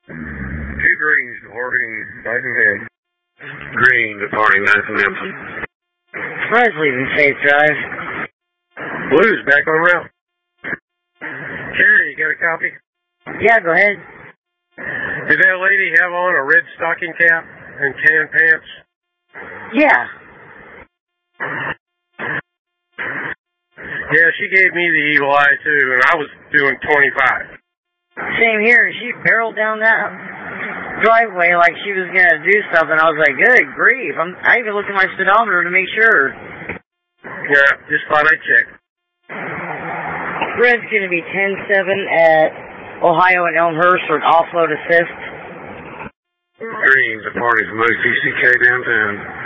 Two greens departing nice and Hampton. Green departing nice and Hampton. Red's leaving Safe Drive. Blue's back on route. Carrie, you got a copy? Yeah, go ahead. Did that lady have on a red stocking cap and tan pants? Yeah. Yeah, she gave me the evil eye too, and I was doing 25. Same here. She barreled down that driveway like she was going to do something. I was like, good grief. I even looked at my speedometer to make sure. Yeah, just thought I'd check. Red's going to be 10-7 at Ohio and Elmhurst for an offload assist. Green departing from OCCK downtown.